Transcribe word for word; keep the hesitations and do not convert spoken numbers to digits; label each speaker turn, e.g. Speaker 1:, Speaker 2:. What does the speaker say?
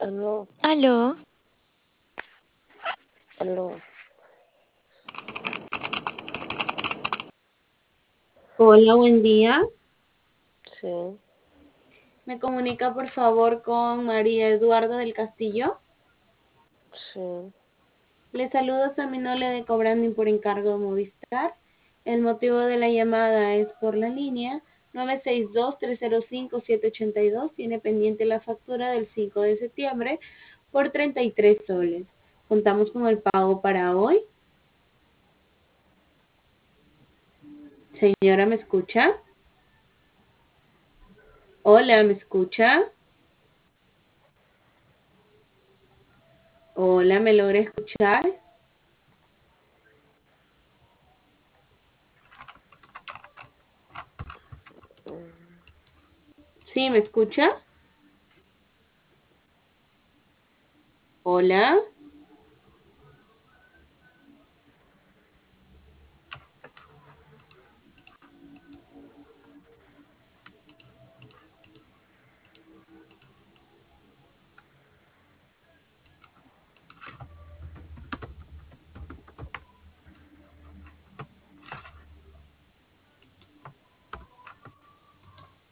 Speaker 1: Aló,
Speaker 2: Aló,
Speaker 1: aló.
Speaker 3: Hola, buen día.
Speaker 1: Sí,
Speaker 3: ¿Me comunica por favor con María Eduarda del Castillo?
Speaker 1: sí.
Speaker 3: Le saludo, soy Minole de Cobranding por encargo de Movistar. El motivo de la llamada es por la línea nueve seis dos, tres cero cinco, siete ocho dos. Tiene pendiente la factura del cinco de septiembre por treinta y tres soles. Contamos con el pago para hoy. Señora, ¿me escucha? Hola, ¿me escucha? Hola, ¿me logra escuchar? ¿Sí, me escucha? Hola.